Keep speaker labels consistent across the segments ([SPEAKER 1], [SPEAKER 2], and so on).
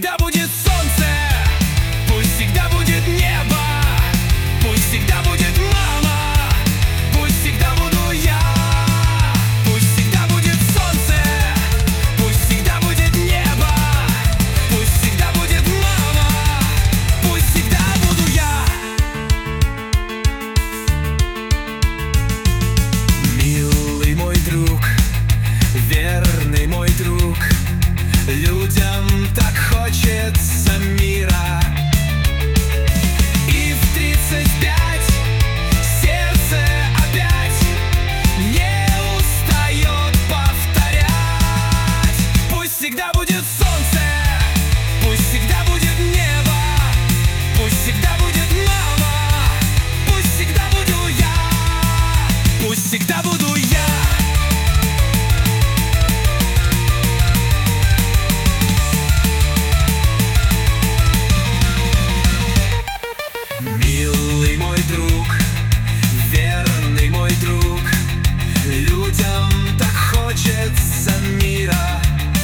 [SPEAKER 1] всегда будет солнце, пусть всегда будет небо, пусть всегда будет мама, пусть всегда буду я. Пусть всегда будет солнце, пусть всегда будет небо, пусть всегда будет мама, пусть всегда буду я. Милый мой друг, верный мой друг, людям так хочется мира. И в 35 сердце опять не устает повторять: пусть всегда будет солнце, пусть всегда будет небо, пусть всегда будет мама, пусть всегда буду я, пусть всегда буду я. Милый мой друг, верный мой друг, людям так хочется мира.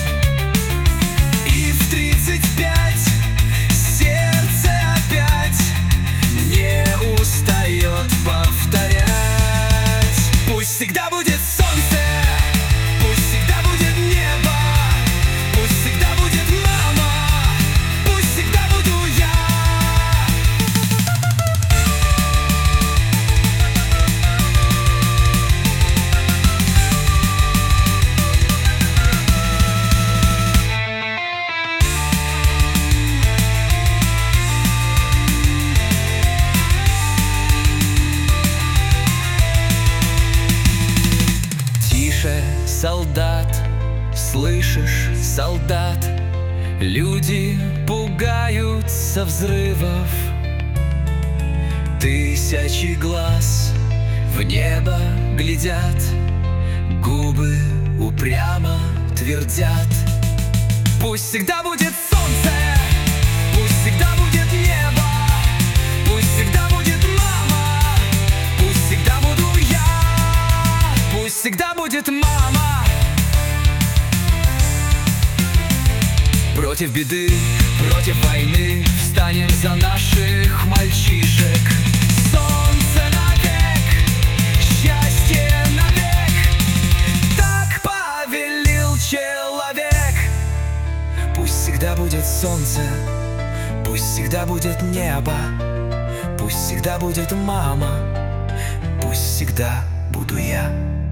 [SPEAKER 1] И в 35 сердце опять не устает повторять: пусть всегда будет солнце, пусть всегда будет небо, пусть всегда будет мама, пусть всегда буду я. Солдат, слышишь, солдат, люди пугаются взрывов. Тысячи глаз в небо глядят, губы упрямо твердят: пусть всегда будет солнце, пусть всегда будет небо, пусть всегда будет мама, пусть всегда буду я, пусть всегда будет мама. Против беды, против войны встанем за наших мальчишек. Солнце навек, счастье навек, так повелел человек. Пусть всегда будет солнце, пусть всегда будет небо, пусть всегда будет мама, пусть всегда буду я.